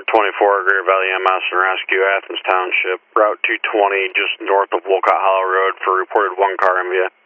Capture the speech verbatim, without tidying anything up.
twenty-four, Greater Valley M S and Rescue, Athens Township, Route two twenty, just north of Wolcott Hollow Road for reported one car M V A.